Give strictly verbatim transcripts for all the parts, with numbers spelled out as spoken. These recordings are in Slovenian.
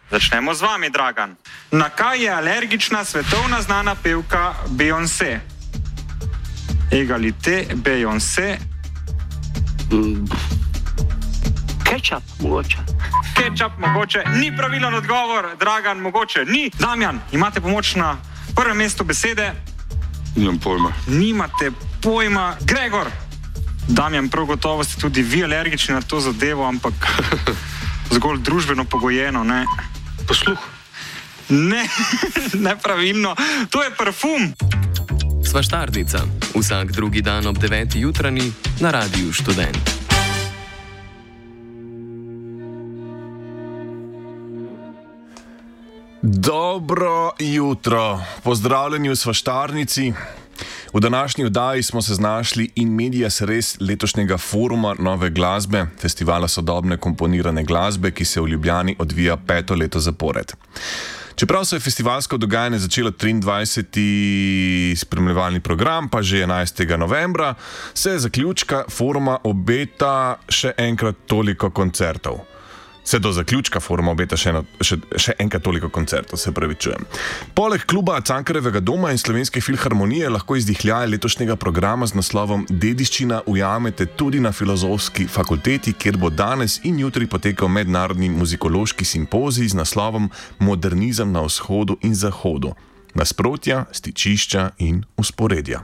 Začnemo z vami, Dragan. Na kaj je alergična svetovna znana pevka Beyoncé? Egalite, Beyoncé. Mm. Ketchup, mogoče. Ketchup, mogoče. Ni pravilen odgovor, Dragan, mogoče. Ni. Damjan, imate pomoč na prvem mestu besede? Nimam pojma. Nimate pojma. Gregor. Damjan, prav gotovo ste tudi vi alergični na to zadevo, ampak zgolj družbeno pogojeno, ne? Posluh. Ne, nepravilno. To je parfum. Svaštarnica. Vsak drugi dan ob deveti jutranji na Radiu Študent. Dobro jutro. Pozdravljeni v Svaštarnici. V današnji oddaji smo se znašli in medias res letošnjega foruma nove glasbe, festivala sodobne komponirane glasbe, ki se v Ljubljani odvija peto leto zapored. Čeprav se je festivalsko dogajanje začelo triindvajseti spremljevalni program, pa že enajstega novembra, se zaključka foruma obeta še enkrat toliko koncertov. Se do zaključka foruma obeta še, eno, še, še enkrat toliko koncertov, se pravi čujem. Poleg kluba Cankarjevega doma in Slovenske filharmonije lahko izdihljaje letošnjega programa z naslovom Dediščina ujamete tudi na Filozofski fakulteti, kjer bo danes in jutri potekal mednarodni muzikološki simpozij z naslovom Modernizem na vzhodu in zahodu. Nasprotja, stičišča in vzporedja.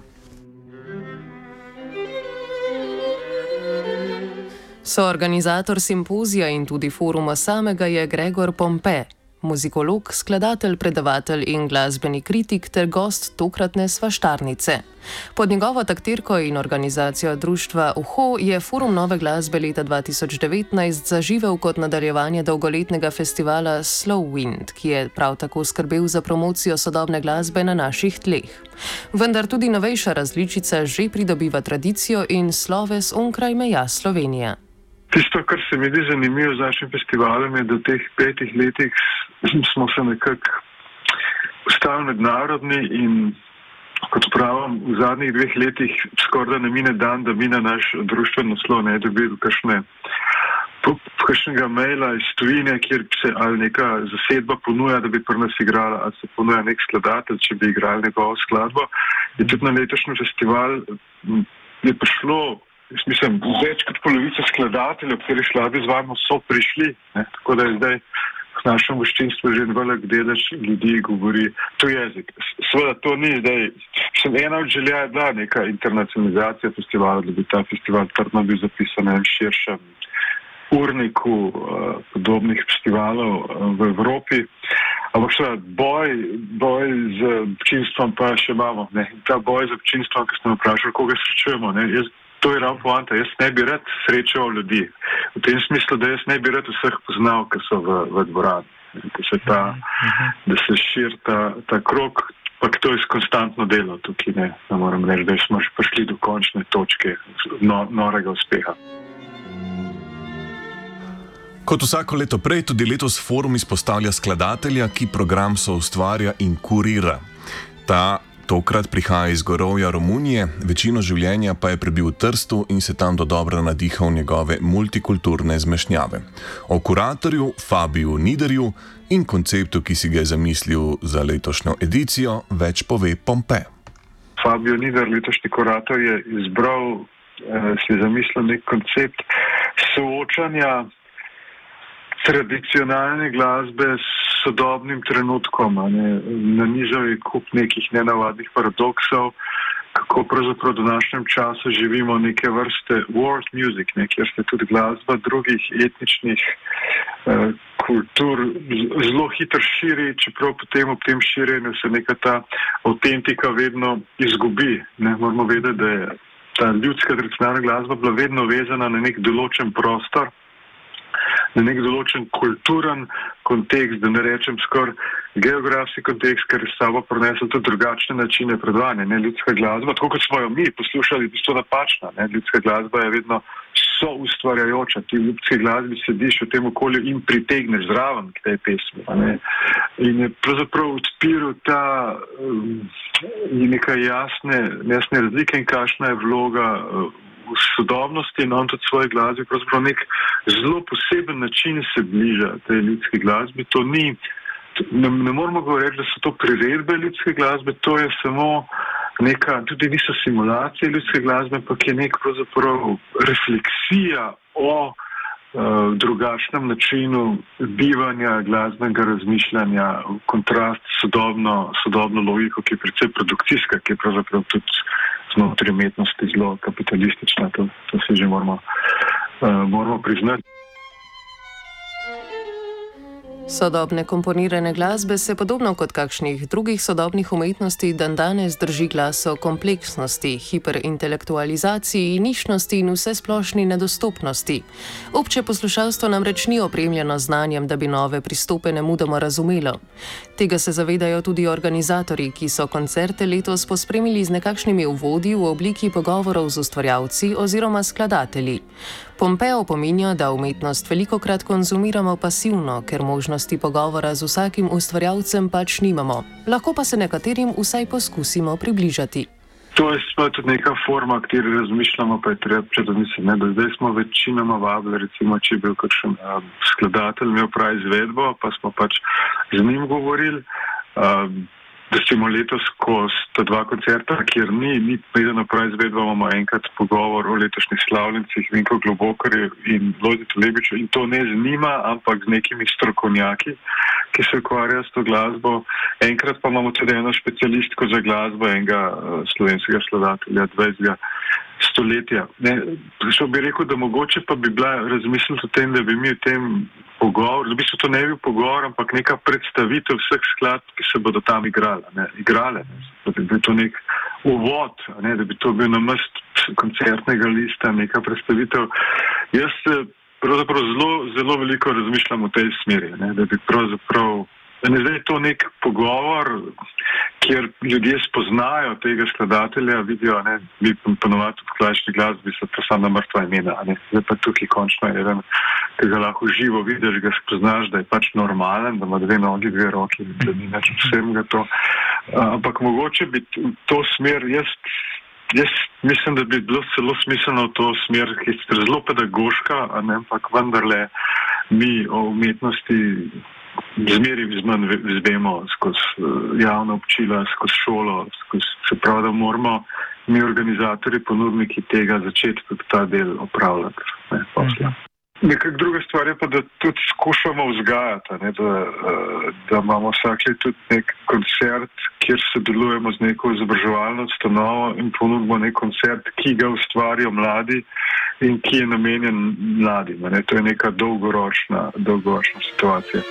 Soorganizator simpozija in tudi foruma samega je Gregor Pompe, muzikolog, skladatelj, predavatelj in glasbeni kritik ter gost tokratne Svaštarnice. Pod njegovo taktirko in organizacijo društva Uho je forum nove glasbe leta dva tisoč devetnajst zaživel kot nadaljevanje dolgoletnega festivala Slow Wind, ki je prav tako skrbel za promocijo sodobne glasbe na naših tleh. Vendar tudi novejša različica že pridobiva tradicijo in sloves onkraj meja Slovenije. Tisto, kar se mi zdi zanimivo z našim festivalom, je, da v teh petih letih smo se nekako postali mednarodni in, kot pravim, v zadnjih dveh letih skoraj da ne mine dan, da mi na naš društven naslov ne dobili kakšne, kakšnega maila iz tujine, kjer se ali neka zasedba ponuja, da bi pri nas igrala, ali se ponuja nek skladatelj, če bi igrali njegovo skladbo. In tudi na letošnji festival je prišlo, jaz mislim, več kot polovica skladateljev, kateri skladbe izvajamo, so prišli, ne? Tako da je zdaj v našem goščinstvu že velik delež ljudi govori to jezik. Seveda to ni zdaj, sem ena od želja je bila neka internacionalizacija festivala, da bi ta festival trdno bil zapisan na širšem urniku uh, podobnih festivalov uh, v Evropi. Ampak seveda boj, boj z občinstvom pa še imamo. Ne? Ta boj z občinstvom, ki smo vprašali, koga srečujemo, ne? Jaz, to je ravno poanta. Jaz ne bi rad srečal ljudi. V tem smislu, da jaz ne bi rad vseh poznal, ki so v, v dvorani. Da se, ta, da se širi ta, ta krog, pa to je konstantno delo tukaj. Ne, ne moram reči, da smo še prišli do končne točke no, norega uspeha. Kot vsako leto prej, tudi letos forum izpostavlja skladatelja, ki program soustvarja in kurira. Ta tokrat prihaja iz Gorovja, Romunije, večino življenja pa je prebil v Trstu in se tam dodobra nadihal njegove multikulturne zmešnjave. O kuratorju Fabiju Niderju in konceptu, ki si ga je zamislil za letošnjo edicijo, več pove Pompe. Fabio Nider, letošnji kurator, je izbral, eh, si zamislil nek koncept soočanja tradicionalne glasbe s sodobnim trenutkom. Nanizal je kup nekih nenavadnih paradoksov, kako pravzaprav v današnjem času živimo neke vrste world music, ne, kjer se tudi glasba drugih etničnih eh, kultur zelo hitro širi, čeprav potem ob tem širjenju se neka ta autentika vedno izgubi. Ne. Moramo vedeti, da je ta ljudska tradicionalna glasba bila vedno vezana na nek določen prostor, na nek določen kulturen kontekst, da ne rečem skoraj geografski kontekst, ker je s sabo prinesel tudi drugačne načine predvajanja. Ne, ljudska glasba, tako kot smo jo mi poslušali, je to napačna. Ne, ljudska glasba je vedno soustvarjajoča. Ti v ljudski glasbi sediš v tem okolju in pritegneš zraven k tej pesmi. Ne. In je pravzaprav odpiral ta um, nekaj jasne, jasne razlike in kakšna je vloga uh, v sodobnosti in on tudi svoje glasbi pravzaprav nek zelo poseben način se bliža tej ljudski glasbi. To ni, ne, ne moramo govoriti, da so to priredbe ljudske glasbe, to je samo neka, tudi niso simulacije ljudske glasbe, ampak je nek pravzaprav refleksija o uh, drugačnem načinu bivanja, glasbenega razmišljanja, kontrast sodobno, sodobno logiko, ki je precej produkcijska, ki je pravzaprav tudi znotraj umetnosti zelo kapitalistična, to, to se že moramo, uh, moramo priznati. Sodobne komponirane glasbe se podobno kot kakšnih drugih sodobnih umetnosti dandanes drži glas o kompleksnosti, hiperintelektualizaciji, nišnosti in vsesplošni nedostopnosti. Obče poslušalstvo namreč ni opremljeno znanjem, da bi nove pristope nemudoma razumelo. Tega se zavedajo tudi organizatorji, ki so koncerte letos pospremili z nekakšnimi uvodi v obliki pogovorov z ustvarjalci oziroma skladatelji. Pompe opominja, da umetnost velikokrat konzumiramo pasivno, ker možnosti pogovora z vsakim ustvarjalcem pač nimamo. Lahko pa se nekaterim vsaj poskusimo približati. To je tudi neka forma, kateri razmišljamo, pa je treba predvsem, ne, da zdaj smo večinoma vabili, recimo, če je bil kakšen um, skladatelj imel prav izvedbo, pa smo pač z njim govorili. Um, Recimo letos, ko sta dva koncerta, kjer ni, ni predeno prav izvedba, imamo enkrat pogovor o letošnjih slavljencih Vinko Globokarju in Lojzetu Lebiču in to ne z njima, ampak z nekimi strokovnjaki, ki se ukvarjajo s to glasbo. Enkrat pa imamo tudi eno specialistko za glasbo, enega slovenskega skladatelja dvajsetega stoletja. Ne, što bi rekel, da mogoče pa bi bila razmisliti o tem, da bi mi v tem pogovor, v bistvu to ne bi pogovor, ampak neka predstavitev vseh skladb, ki se bodo tam igrale, ne, igrale, ne, da bi bil to nek uvod, ne, da bi to bil namest koncertnega lista, neka predstavitev. Jaz pravzaprav zelo, zelo veliko razmišljam v tej smeri, ne, da bi pravzaprav, ne, zdaj je to nek pogovor, kjer ljudje spoznajo tega skladatelja, vidijo, ne, mi ponovati v klasični glasbi so to sama mrtva imena, ne, zdaj pa tukaj končno je eden, ki ga lahko živo vidiš, ga spoznaš, da je pač normalen, da ima dve nogi, dve roki, da ni neč vsem ga to. Ampak mogoče bi to smer, jaz, jaz mislim, da bi bilo celo smiselno v to smer, ki je zelo pedagoška, a ne, ampak vendarle mi o umetnosti zmeri zmanj izvemo skozi javna občila, skozi šolo, skozi, se pravi, da moramo mi organizatorji, ponudniki tega začeti tudi ta del opravljati. Ne, posla. Nekak druga stvar je pa, da tudi skušamo vzgajati, ne, da, da imamo vsak let tudi nek koncert, kjer sodelujemo z neko izobraževalno ustanovo in ponudimo nek koncert, ki ga ustvarijo mladi in ki je namenjen mladim. Ne. To je neka dolgoročna, dolgoročna situacija.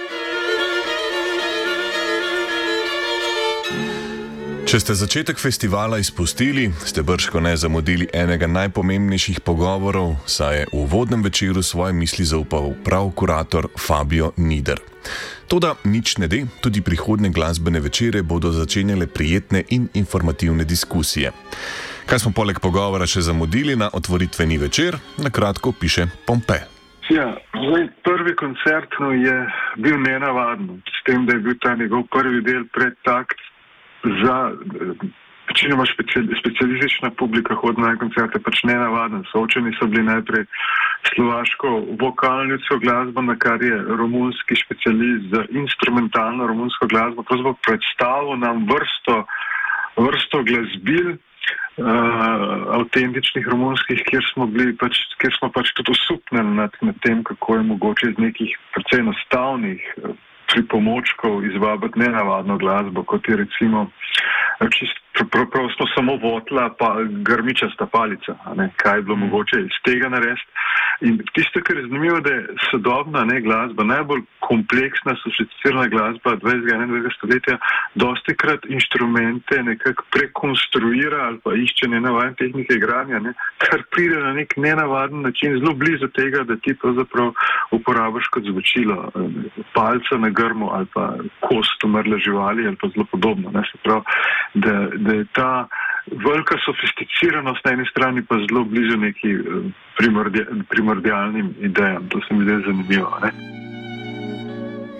Če ste začetek festivala izpustili, ste bržkone zamudili enega najpomembnejših pogovorov, saj je v uvodnem večeru svoje misli zaupal prav kurator Fabio Nider. Toda nič ne de, tudi prihodnje glasbene večere bodo začenjale prijetne in informativne diskusije. Kaj smo poleg pogovora še zamudili na otvoritveni večer, na kratko piše Pompe. Ja, zdaj, prvi koncert je bil nenavaden, s tem, da je bil ta njegov prvi del predtakt za večinoma specialistična publika hodna na koncerte, pač nenavaden. Soočeni so bili najprej slovaško vokalno ljudsko glasbo, na kar je romunski specialist za instrumentalno romunsko glasbo pravzaprav predstavil nam vrsto, vrsto glasbil, uh, avtentičnih romunskih, kjer smo bili pač, kjer smo pač tudi osupnili nad, nad tem, kako je mogoče iz nekih precej enostavnih uh, pripomočkov izvabiti nenavadno glasbo, kot je recimo čist, prav, prav smo samo votla pa grmičasta palica, ne, kaj je bilo mogoče iz tega narediti. In tisto, kar je zanimivo, da je sodobna ne, glasba, najbolj kompleksna, sofisticirana glasba dvajsetega in enaindvajsetega stoletja, dosti krat inštrumente nekako prekonstruira ali pa išče nenavadne tehnike igranja, ne, kar pride na nek nenavaden način, zelo blizu tega, da ti pravzaprav uporabiš kot zvočilo palca na grmu ali pa kost umrle živali ali pa zelo podobno. Ne, se pravi, da, da je ta velika sofisticiranost na eni strani pa zelo blizu neki primordi, primordialnim idejam. To se mi zdi zanimivo. Ne?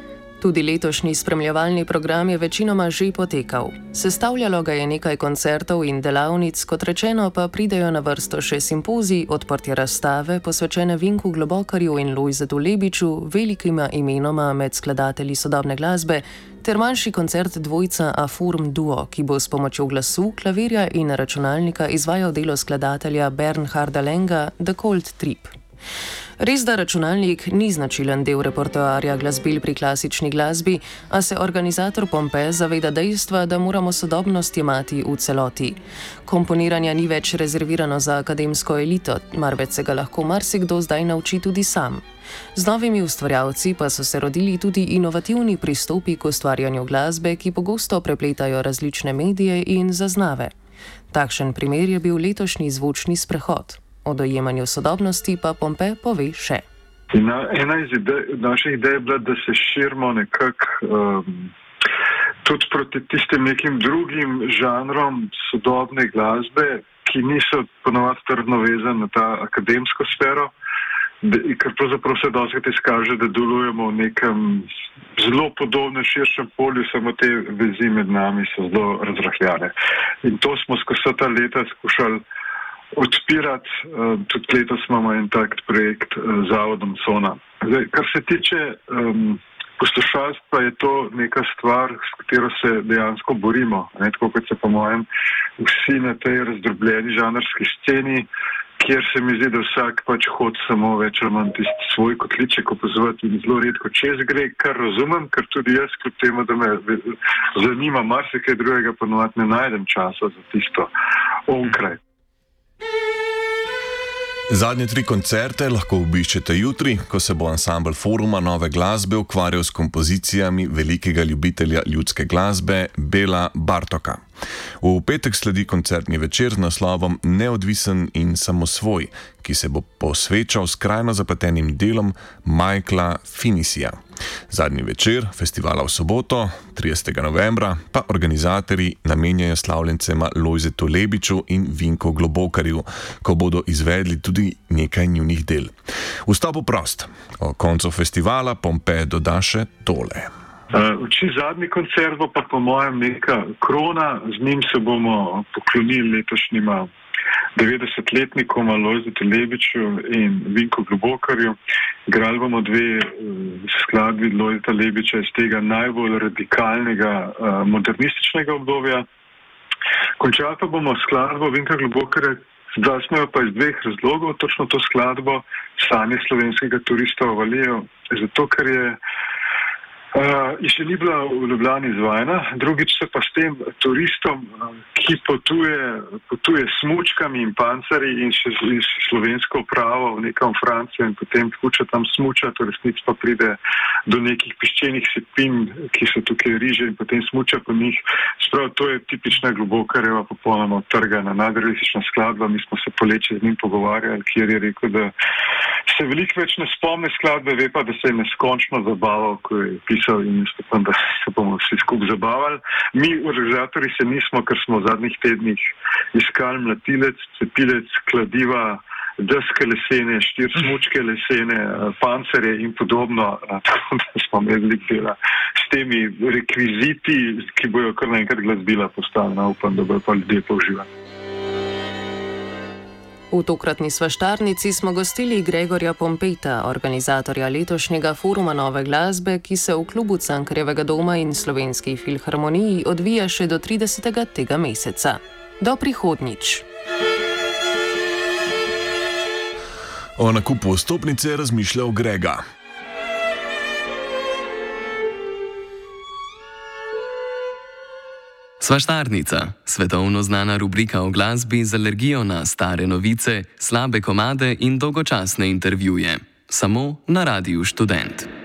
Tudi letošnji spremljevalni program je večinoma že potekal. Sestavljalo ga je nekaj koncertov in delavnic, kot rečeno pa pridejo na vrsto še simpozij, odprtje razstave, posvečene Vinku Globokarju in Lojzetu Lebiču, velikima imenoma med skladatelji sodobne glasbe, ter manjši koncert dvojca Afurm Duo, ki bo s pomočjo glasu, klavirja in računalnika izvajal delo skladatelja Bernharda Lenga The Cold Trip. Res, da računalnik ni značilen del repertoarja glasbil pri klasični glasbi, a se organizator Pompe zaveda dejstva, da moramo sodobnost jemati v celoti. Komponiranja ni več rezervirano za akademsko elito, marveč se ga lahko marsikdo zdaj nauči tudi sam. Z novimi ustvarjalci pa so se rodili tudi inovativni pristopi k ustvarjanju glasbe, ki pogosto prepletajo različne medije in zaznave. Takšen primer je bil letošnji zvočni sprehod. O dojemanju sodobnosti pa Pompe pove še. Ena, ena iz idej, naših idej je bila, da se širimo nekako um, tudi proti tistim nekim drugim žanrom sodobne glasbe, ki niso ponovadi trdno vezane na ta akademsko sfero, da, ker pravzaprav se dostikrat izkaže, da delujemo v nekem zelo podobnem širšem polju, samo te vezi med nami so zelo razrahljane. In to smo skozi ta leta skušali odpirati, tudi letos imamo en tak projekt z zavodom Cona. Zdaj, kar se tiče um, poslušalstva, je to neka stvar, s katero se dejansko borimo. Ne, tako kot se po mojem vsi na tej razdrobljeni žanrski sceni, kjer se mi zdi, da vsak pač hod samo več ali manj tisti svoj kotliček opazovati in zelo redko čez gre, kar razumem, ker tudi jaz, kljub temu, da me zanima marsikaj drugega, ponovadi ne najdem časa za tisto onkraj. Zadnje tri koncerte lahko obiščete jutri, ko se bo ansambel Foruma Nove glasbe ukvarjal s kompozicijami velikega ljubitelja ljudske glasbe Bela Bartoka. V petek sledi koncertni večer z naslovom Neodvisen in samosvoj, ki se bo posvečal skrajno zapletenim delom Michaela Finisija. Zadnji večer festivala v soboto, tridesetega novembra, pa organizatorji namenjajo slavljencema Lojzetu Lebiču in Vinku Globokarju, ko bodo izvedli tudi nekaj njunih del. Vstop bo prost. O koncu festivala Pompe doda še tole. Či zadnji koncert bo pa po mojem neka krona, z njim se bomo poklonili letošnjima devetdesetletnikoma Lojzetu Lebiču in Vinku Globokarju. Igrali bomo dve skladbi Lojzeta Lebiča iz tega najbolj radikalnega modernističnega obdobja. Končali pa bomo skladbo Vinka Globokarja, zdaj smo jo pa iz dveh razlogov, točno to skladbo Sanje slovenskega turista v Valijo, zato ker je Uh, in še ni bila v Ljubljani izvajana, drugič se pa s tem turistom, ki potuje, potuje s smučkami in pancerji in še z slovensko upravo nekam v Francijo in potem hoče tam smučati, v resnici pa pride do nekih piščenih sepin, ki so tukaj riže in potem smuča po njih. Sprav, to je tipična Globokarjeva popolnoma odtrgana nadrealistična skladba. Mi smo se poleče z njim pogovarjali, kjer je rekel, da se veliko več ne spomne skladbe, ve pa, da se je neskončno zabaval, ko je pisal in stopam, da se bomo vsi skupaj zabavali. Mi, organizatorji, se nismo, ker smo v zadnjih tednih iskali mlatilec, cepilec, kladiva, deske lesene, štiri smučke lesene, pancerje in podobno, tako da smo imeli veliko dela s temi rekviziti, ki bojo kar naenkrat glasbila postavljena, upam, da bojo pa ljudje použivali. V tokratni svaštarnici smo gostili Gregorja Pompeta, organizatorja letošnjega Foruma Nove glasbe, ki se v klubu Cankarjevega doma in Slovenski filharmoniji odvija še do tridesetega tega meseca. Do prihodnjič. O nakupu vstopnice je razmišljal Grega. Svaštarnica, svetovno znana rubrika o glasbi z alergijo na stare novice, slabe komade in dolgočasne intervjuje. Samo na Radiu Študent.